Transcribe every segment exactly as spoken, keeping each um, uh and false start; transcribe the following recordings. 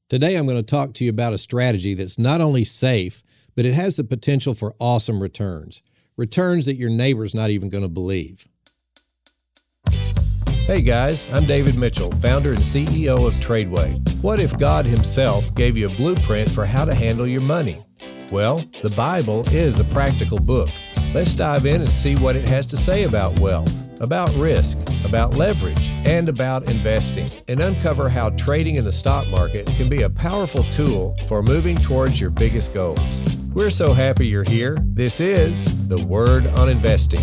Today I'm going to talk to you about a strategy that's not only safe, but it has the potential for awesome returns. Returns that your neighbor's not even going to believe. Hey guys, I'm David Mitchell, founder and C E O of Tradeway. What if God himself gave you a blueprint for how to handle your money? Well, the Bible is a practical book. Let's dive in and see what it has to say about wealth, about risk, about leverage, and about investing, and uncover how trading in the stock market can be a powerful tool for moving towards your biggest goals. We're so happy you're here. This is The Word on Investing.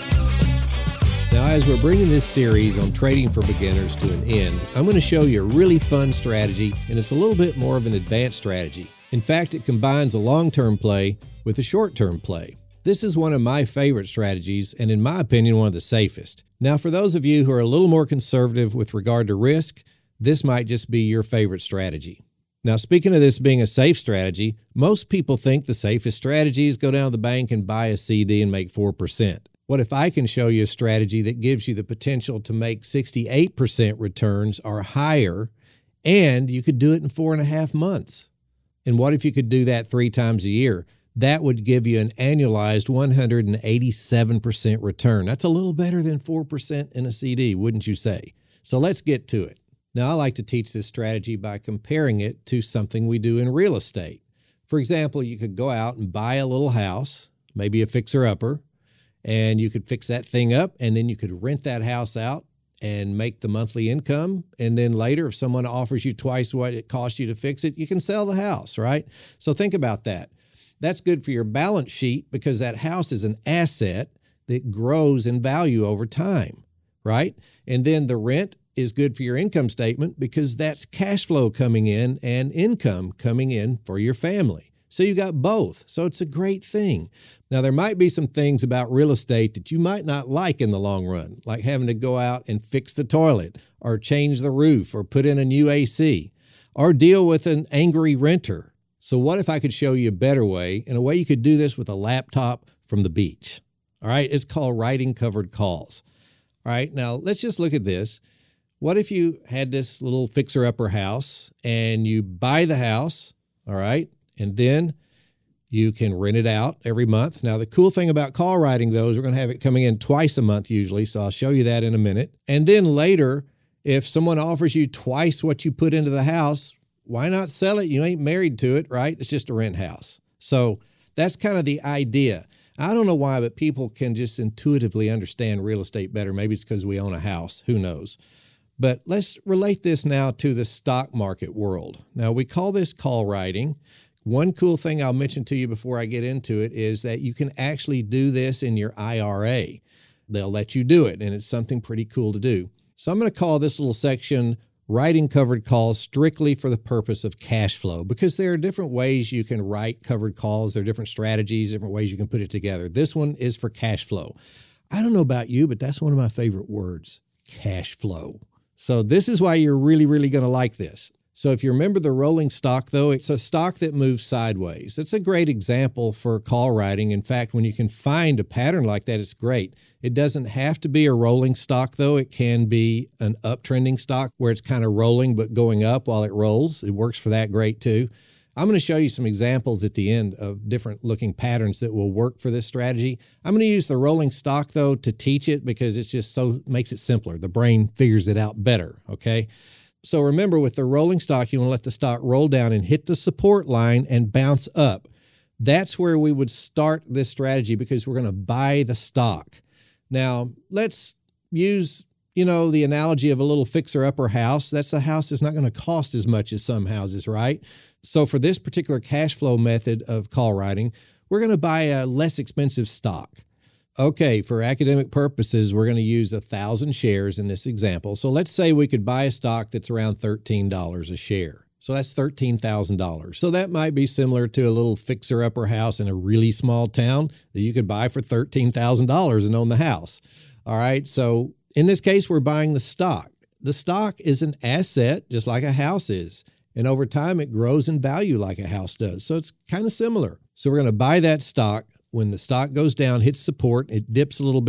Now, as we're bringing this series on trading for beginners to an end, I'm going to show you a really fun strategy, and it's a little bit more of an advanced strategy. In fact, it combines a long-term play with a short-term play. This is one of my favorite strategies, and in my opinion, one of the safest. Now, for those of you who are a little more conservative with regard to risk, this might just be your favorite strategy. Now, speaking of this being a safe strategy, most people think the safest strategy is go down to the bank and buy a C D and make four percent. What if I can show you a strategy that gives you the potential to make sixty-eight percent returns or higher, and you could do it in four and a half months? And what if you could do that three times a year? That would give you an annualized one hundred eighty-seven percent return. That's a little better than four percent in a C D, wouldn't you say? So let's get to it. Now, I like to teach this strategy by comparing it to something we do in real estate. For example, you could go out and buy a little house, maybe a fixer-upper, and you could fix that thing up, and then you could rent that house out and make the monthly income. And then later, if someone offers you twice what it cost you to fix it, you can sell the house, right? So think about that. That's good for your balance sheet because that house is an asset that grows in value over time, right? And then the rent is good for your income statement because that's cash flow coming in and income coming in for your family. So you got both. So it's a great thing. Now, there might be some things about real estate that you might not like in the long run, like having to go out and fix the toilet or change the roof or put in a new A C or deal with an angry renter. So what if I could show you a better way, and a way you could do this with a laptop from the beach? All right, it's called writing covered calls. All right, now let's just look at this. What if you had this little fixer-upper house and you buy the house, all right, and then you can rent it out every month. Now, the cool thing about call writing, though, is we're going to have it coming in twice a month usually, so I'll show you that in a minute. And then later, if someone offers you twice what you put into the house, why not sell it? You ain't married to it, right? It's just a rent house. So that's kind of the idea. I don't know why, but people can just intuitively understand real estate better. Maybe it's because we own a house. Who knows? But let's relate this now to the stock market world. Now, we call this call writing. One cool thing I'll mention to you before I get into it is that you can actually do this in your I R A. They'll let you do it, and it's something pretty cool to do. So I'm going to call this little section writing covered calls strictly for the purpose of cash flow, because there are different ways you can write covered calls. There are different strategies, different ways you can put it together. This one is for cash flow. I don't know about you, but that's one of my favorite words, cash flow. So this is why you're really, really going to like this. So if you remember the rolling stock, though, it's a stock that moves sideways. That's a great example for call writing. In fact, when you can find a pattern like that, it's great. It doesn't have to be a rolling stock, though. It can be an uptrending stock where it's kind of rolling but going up while it rolls. It works for that great, too. I'm going to show you some examples at the end of different looking patterns that will work for this strategy. I'm going to use the rolling stock, though, to teach it because it's just so makes it simpler. The brain figures it out better, okay? So remember, with the rolling stock, you want to let the stock roll down and hit the support line and bounce up. That's where we would start this strategy because we're going to buy the stock. Now, let's use, you know, the analogy of a little fixer-upper house. That's a house that's not going to cost as much as some houses, right? So for this particular cash flow method of call writing, we're going to buy a less expensive stock. Okay, for academic purposes, we're going to use one thousand shares in this example. So let's say we could buy a stock that's around thirteen dollars a share. So that's thirteen thousand dollars. So that might be similar to a little fixer-upper house in a really small town that you could buy for thirteen thousand dollars and own the house. All right, so in this case, we're buying the stock. The stock is an asset just like a house is. And over time, it grows in value like a house does. So it's kind of similar. So we're going to buy that stock. When the stock goes down, hits support, it dips a little bit,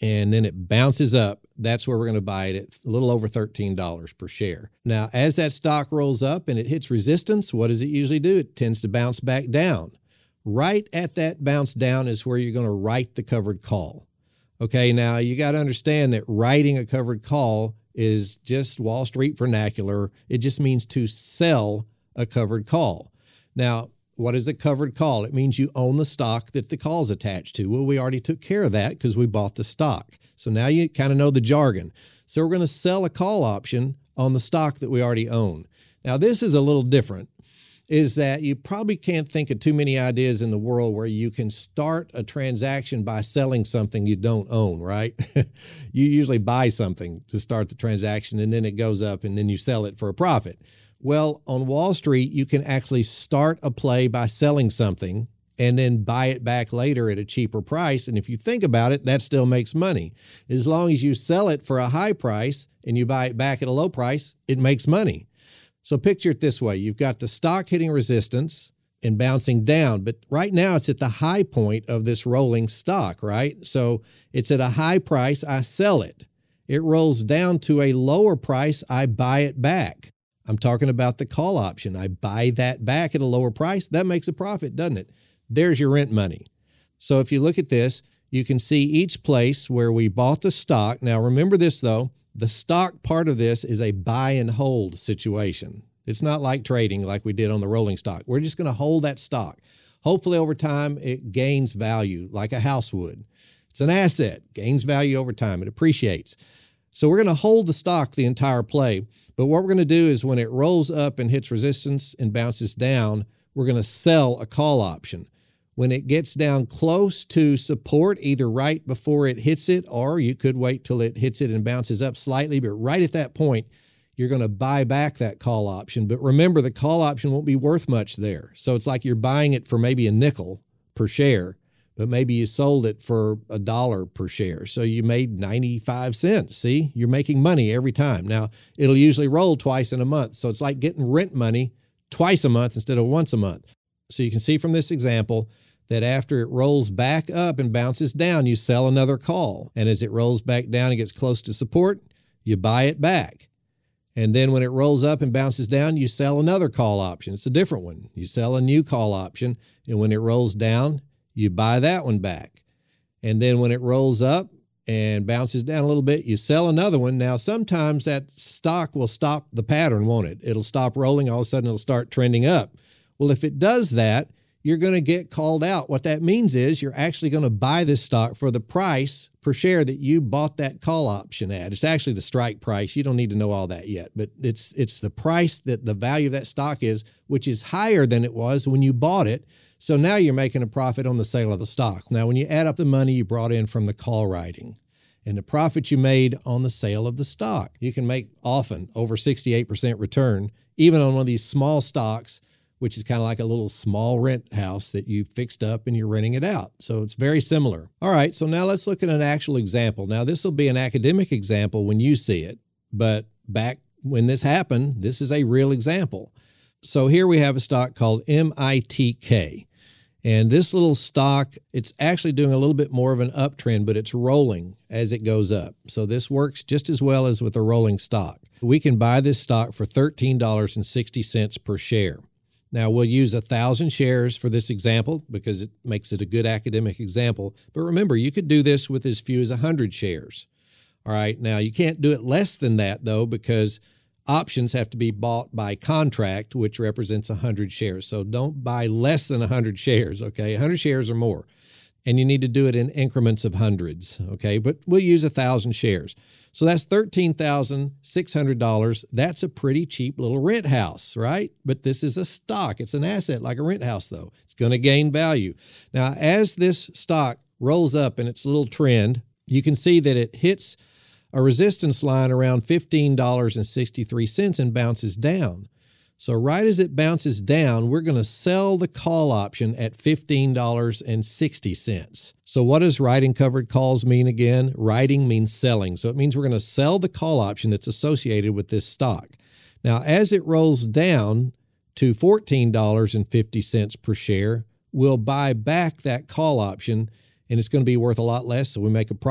and then it bounces up, that's where we're going to buy it at a little over thirteen dollars per share. Now, as that stock rolls up and it hits resistance, what does it usually do? It tends to bounce back down. Right at that bounce down is where you're going to write the covered call. Okay, now you got to understand that writing a covered call is just Wall Street vernacular. It just means to sell a covered call. Now, what is a covered call? It means you own the stock that the call is attached to. Well, we already took care of that because we bought the stock. So now you kind of know the jargon. So we're going to sell a call option on the stock that we already own. Now, this is a little different, is that you probably can't think of too many ideas in the world where you can start a transaction by selling something you don't own, right? You usually buy something to start the transaction, and then it goes up, and then you sell it for a profit. Well, on Wall Street, you can actually start a play by selling something and then buy it back later at a cheaper price. And if you think about it, that still makes money. As long as you sell it for a high price and you buy it back at a low price, it makes money. So picture it this way. You've got the stock hitting resistance and bouncing down, but right now it's at the high point of this rolling stock, right? So it's at a high price, I sell it. It rolls down to a lower price, I buy it back. I'm talking about the call option. I buy that back at a lower price. That makes a profit, doesn't it? There's your rent money. So if you look at this, you can see each place where we bought the stock. Now, remember this, though. The stock part of this is a buy and hold situation. It's not like trading like we did on the rolling stock. We're just going to hold that stock. Hopefully, over time, it gains value like a house would. It's an asset, gains value over time. It appreciates. So we're going to hold the stock the entire play. But what we're going to do is when it rolls up and hits resistance and bounces down, we're going to sell a call option. When it gets down close to support, either right before it hits it, or you could wait till it hits it and bounces up slightly, but right at that point, you're going to buy back that call option. But remember, the call option won't be worth much there. So it's like you're buying it for maybe a nickel per share, but maybe you sold it for a dollar per share. So you made ninety-five cents. See, you're making money every time. Now, it'll usually roll twice in a month. So it's like getting rent money twice a month instead of once a month. So you can see from this example that after it rolls back up and bounces down, you sell another call. And as it rolls back down and gets close to support, you buy it back. And then when it rolls up and bounces down, you sell another call option. It's a different one. You sell a new call option. And when it rolls down, you buy that one back. And then when it rolls up and bounces down a little bit, you sell another one. Now, sometimes that stock will stop the pattern, won't it? It'll stop rolling. All of a sudden, it'll start trending up. Well, if it does that, you're going to get called out. What that means is you're actually going to buy this stock for the price per share that you bought that call option at. It's actually the strike price. You don't need to know all that yet, but it's it's the price that the value of that stock is, which is higher than it was when you bought it. So now you're making a profit on the sale of the stock. Now, when you add up the money you brought in from the call writing and the profit you made on the sale of the stock, you can make often over sixty-eight percent return, even on one of these small stocks, which is kind of like a little small rent house that you fixed up and you're renting it out. So it's very similar. All right, so now let's look at an actual example. Now, this will be an academic example when you see it, but back when this happened, this is a real example. So here we have a stock called M I T K. And this little stock, it's actually doing a little bit more of an uptrend, but it's rolling as it goes up. So this works just as well as with a rolling stock. We can buy this stock for thirteen dollars and sixty cents per share. Now, we'll use one thousand shares for this example because it makes it a good academic example. But remember, you could do this with as few as one hundred shares. All right, now you can't do it less than that, though, because options have to be bought by contract, which represents one hundred shares. So don't buy less than one hundred shares, okay? one hundred shares or more. And you need to do it in increments of hundreds, okay? But we'll use one thousand shares. So that's thirteen thousand six hundred dollars. That's a pretty cheap little rent house, right? But this is a stock. It's an asset like a rent house, though. It's going to gain value. Now, as this stock rolls up in its little trend, you can see that it hits a resistance line around fifteen dollars and sixty-three cents and bounces down. So right as it bounces down, we're going to sell the call option at fifteen dollars and sixty cents. So what does writing covered calls mean again? Writing means selling. So it means we're going to sell the call option that's associated with this stock. Now, as it rolls down to fourteen dollars and fifty cents per share, we'll buy back that call option, and it's going to be worth a lot less, so we make a profit.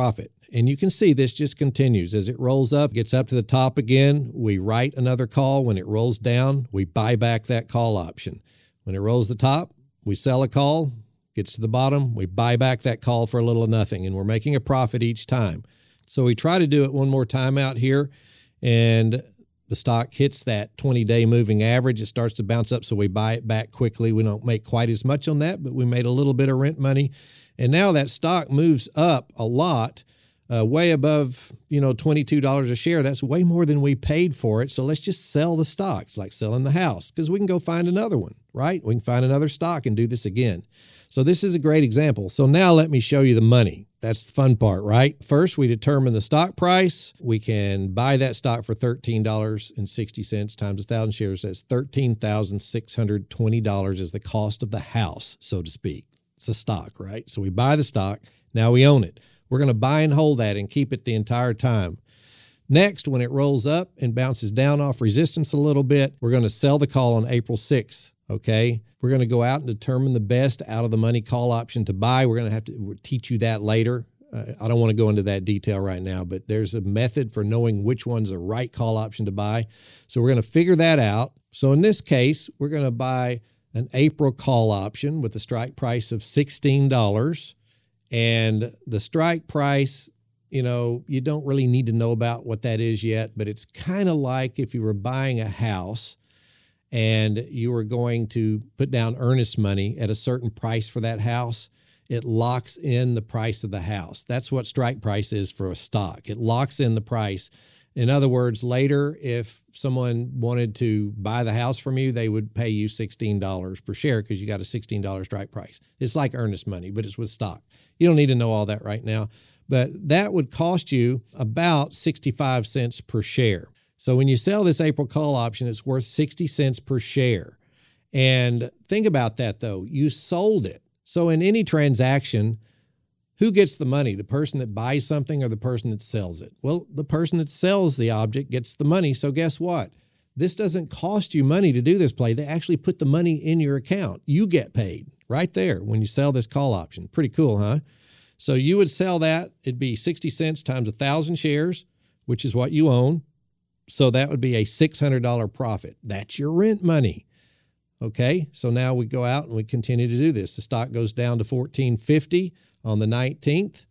And you can see this just continues. As it rolls up, gets up to the top again, we write another call. When it rolls down, we buy back that call option. When it rolls the top, we sell a call, gets to the bottom, we buy back that call for a little or nothing, and we're making a profit each time. So we try to do it one more time out here, and the stock hits that twenty-day moving average. It starts to bounce up, so we buy it back quickly. We don't make quite as much on that, but we made a little bit of rent money. And now that stock moves up a lot, uh, way above, you know, twenty-two dollars a share. That's way more than we paid for it. So let's just sell the stock. It's like selling the house, because we can go find another one, right? We can find another stock and do this again. So this is a great example. So now let me show you the money. That's the fun part, right? First, we determine the stock price. We can buy that stock for thirteen dollars and sixty cents times one thousand shares. That's thirteen thousand six hundred twenty dollars is the cost of the house, so to speak. It's a stock, right? So we buy the stock. Now we own it. We're going to buy and hold that and keep it the entire time. Next, when it rolls up and bounces down off resistance a little bit, we're going to sell the call on April sixth, okay? We're going to go out and determine the best out of the money call option to buy. We're going to have to we'll teach you that later. Uh, I don't want to go into that detail right now, but there's a method for knowing which one's the right call option to buy. So we're going to figure that out. So in this case, we're going to buy an April call option with a strike price of sixteen dollars. And the strike price, you know, you don't really need to know about what that is yet, but it's kind of like if you were buying a house and you were going to put down earnest money at a certain price for that house, it locks in the price of the house. That's what strike price is for a stock. It locks in the price. In other words, later, if someone wanted to buy the house from you, they would pay you sixteen dollars per share because you got a sixteen dollars strike price. It's like earnest money, but it's with stock. You don't need to know all that right now, but that would cost you about sixty-five cents per share. So when you sell this April call option, it's worth sixty cents per share. And think about that, though. You sold it. So in any transaction, who gets the money? The person that buys something or the person that sells it? Well, the person that sells the object gets the money. So guess what? This doesn't cost you money to do this play. They actually put the money in your account. You get paid right there when you sell this call option. Pretty cool, huh? So you would sell that. It'd be sixty cents times one thousand shares, which is what you own. So that would be a six hundred dollars profit. That's your rent money. Okay, so now we go out and we continue to do this. The stock goes down to fourteen fifty on the nineteenth,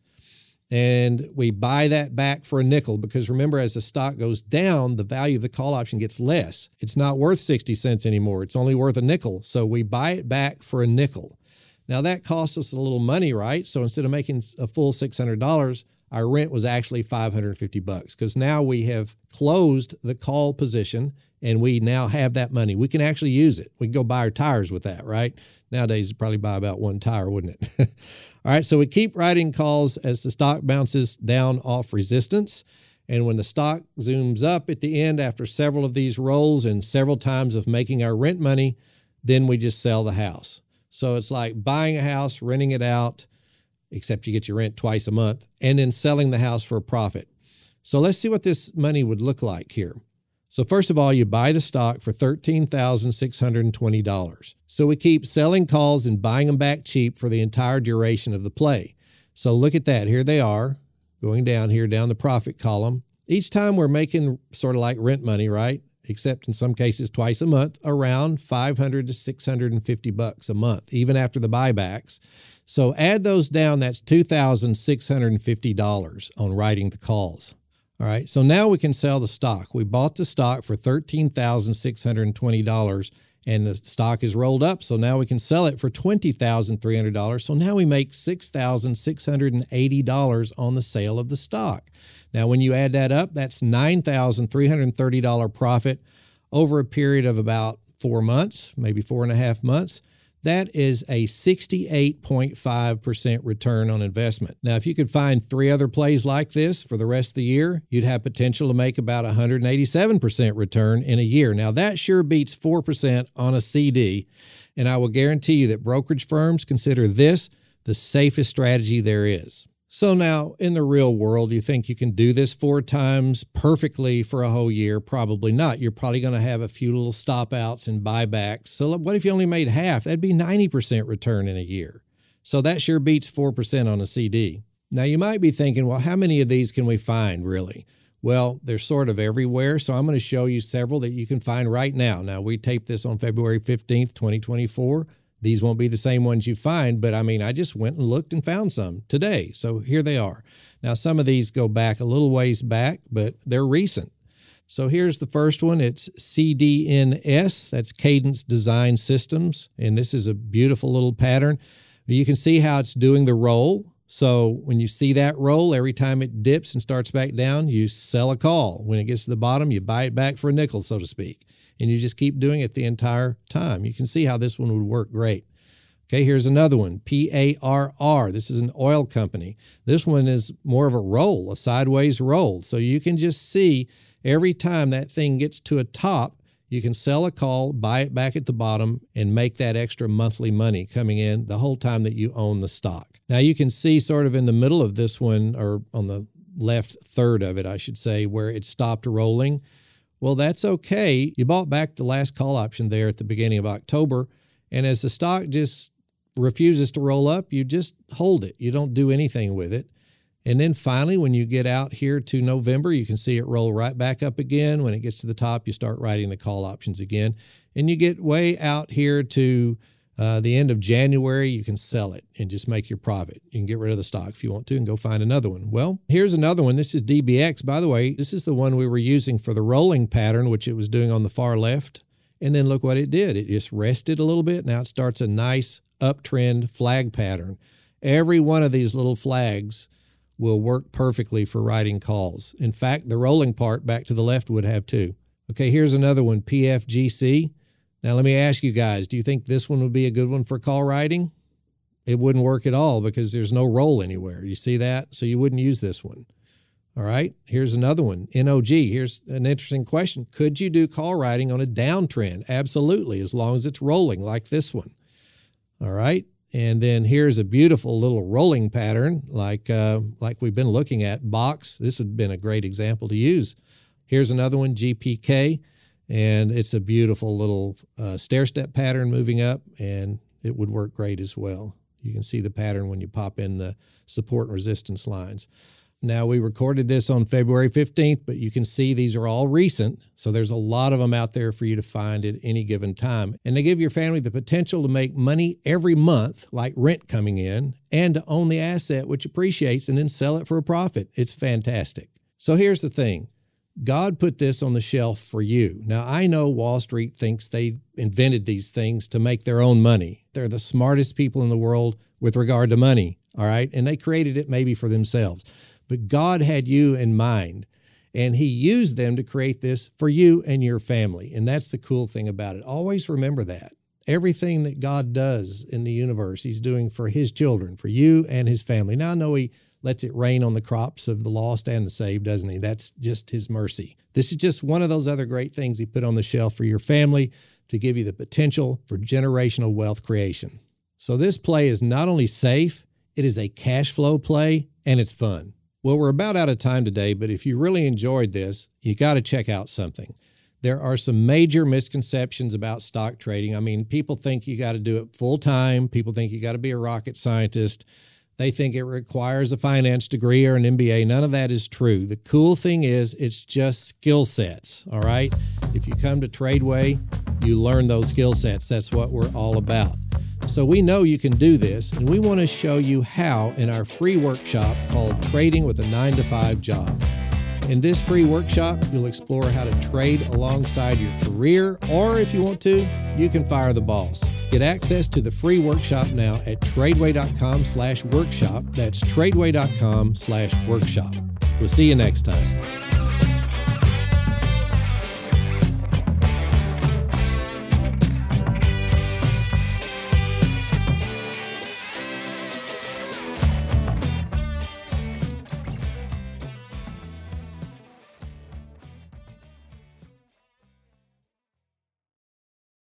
and we buy that back for a nickel because remember, as the stock goes down, the value of the call option gets less. It's not worth sixty cents anymore. It's only worth a nickel. So we buy it back for a nickel. Now that costs us a little money, right? So instead of making a full six hundred dollars, our rent was actually five hundred fifty bucks because now we have closed the call position and we now have that money. We can actually use it. We can go buy our tires with that, right? Nowadays, you'd probably buy about one tire, wouldn't it? All right, so we keep writing calls as the stock bounces down off resistance. And when the stock zooms up at the end after several of these rolls and several times of making our rent money, then we just sell the house. So it's like buying a house, renting it out, except you get your rent twice a month, and then selling the house for a profit. So let's see what this money would look like here. So first of all, you buy the stock for thirteen thousand six hundred twenty dollars. So we keep selling calls and buying them back cheap for the entire duration of the play. So look at that. Here they are going down here, down the profit column. Each time we're making sort of like rent money, right? Except in some cases twice a month, around five hundred to six hundred fifty bucks a month, even after the buybacks. So add those down, that's two thousand six hundred fifty dollars on writing the calls. All right, so now we can sell the stock. We bought the stock for thirteen thousand six hundred twenty dollars and the stock is rolled up. So now we can sell it for twenty thousand three hundred dollars. So now we make six thousand six hundred eighty dollars on the sale of the stock. Now, when you add that up, that's nine thousand three hundred thirty dollars profit over a period of about four months, maybe four and a half months. That is a sixty-eight point five percent return on investment. Now, if you could find three other plays like this for the rest of the year, you'd have potential to make about one hundred eighty-seven percent return in a year. Now, that sure beats four percent on a C D, and I will guarantee you that brokerage firms consider this the safest strategy there is. So now, in the real world, you think you can do this four times perfectly for a whole year? Probably not. You're probably going to have a few little stop outs and buybacks. So what if you only made half? That'd be ninety percent return in a year. So that sure beats four percent on a C D. Now, you might be thinking, well, how many of these can we find, really? Well, they're sort of everywhere, so I'm going to show you several that you can find right now. Now, we taped this on February fifteenth, twenty twenty-four. These won't be the same ones you find, but I mean, I just went and looked and found some today, so here they are. Now, some of these go back a little ways back, but they're recent. So here's the first one. It's C D N S, that's Cadence Design Systems, and this is a beautiful little pattern. You can see how it's doing the roll. So when you see that roll, every time it dips and starts back down, you sell a call. When it gets to the bottom, you buy it back for a nickel, so to speak. And you just keep doing it the entire time. You can see how this one would work great. Okay, here's another one, P A R R. This is an oil company. This one is more of a roll, a sideways roll. So you can just see every time that thing gets to a top, you can sell a call, buy it back at the bottom, and make that extra monthly money coming in the whole time that you own the stock. Now, you can see sort of in the middle of this one, or on the left third of it, I should say, where it stopped rolling. Well, that's okay. You bought back the last call option there at the beginning of October, and as the stock just refuses to roll up, you just hold it. You don't do anything with it. And then finally, when you get out here to November, you can see it roll right back up again. When it gets to the top, you start writing the call options again. And you get way out here to uh, the end of January, you can sell it and just make your profit. You can get rid of the stock if you want to and go find another one. Well, here's another one. This is D B X. By the way, this is the one we were using for the rolling pattern, which it was doing on the far left. And then look what it did. It just rested a little bit. Now it starts a nice uptrend flag pattern. Every one of these little flags will work perfectly for writing calls. In fact, the rolling part back to the left would have too. Okay, here's another one, P F G C. Now let me ask you guys, do you think this one would be a good one for call writing? It wouldn't work at all because there's no roll anywhere. You see that? So you wouldn't use this one. All right, here's another one, N O G. Here's an interesting question. Could you do call writing on a downtrend? Absolutely, as long as it's rolling like this one. All right. And then here's a beautiful little rolling pattern like uh, like we've been looking at, Box. This would have been a great example to use. Here's another one, G P K, and it's a beautiful little uh, stair-step pattern moving up, and it would work great as well. You can see the pattern when you pop in the support and resistance lines. Now, we recorded this on February fifteenth, but you can see these are all recent, so there's a lot of them out there for you to find at any given time. And they give your family the potential to make money every month, like rent coming in, and to own the asset, which appreciates, and then sell it for a profit. It's fantastic. So here's the thing. God put this on the shelf for you. Now, I know Wall Street thinks they invented these things to make their own money. They're the smartest people in the world with regard to money, all right? And they created it maybe for themselves. But God had you in mind, and he used them to create this for you and your family. And that's the cool thing about it. Always remember that. Everything that God does in the universe, he's doing for his children, for you and his family. Now, I know he lets it rain on the crops of the lost and the saved, doesn't he? That's just his mercy. This is just one of those other great things he put on the shelf for your family to give you the potential for generational wealth creation. So this play is not only safe, it is a cash flow play, and it's fun. Well, we're about out of time today, but if you really enjoyed this, you got to check out something. There are some major misconceptions about stock trading. I mean, people think you got to do it full time. People think you got to be a rocket scientist. They think it requires a finance degree or an M B A. None of that is true. The cool thing is it's just skill sets, all right? If you come to Tradeway, you learn those skill sets. That's what we're all about. So we know you can do this, and we want to show you how in our free workshop called Trading with a nine to five Job. In this free workshop, you'll explore how to trade alongside your career, or if you want to, you can fire the boss. Get access to the free workshop now at tradeway.com slash workshop. That's tradeway.com slash workshop. We'll see you next time.